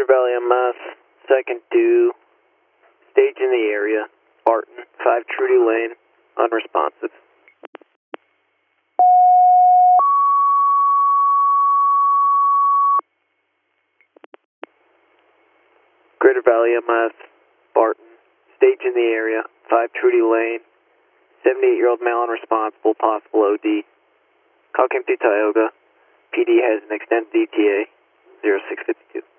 Greater Valley MS, second due, stage in the area, Barton, 5 Trudy Lane, unresponsive. Greater Valley MS, Barton, stage in the area, 5 Trudy Lane, 78-year-old male unresponsible, possible OD. Call Cam 2 Tioga, PD has an extended ETA, 0652.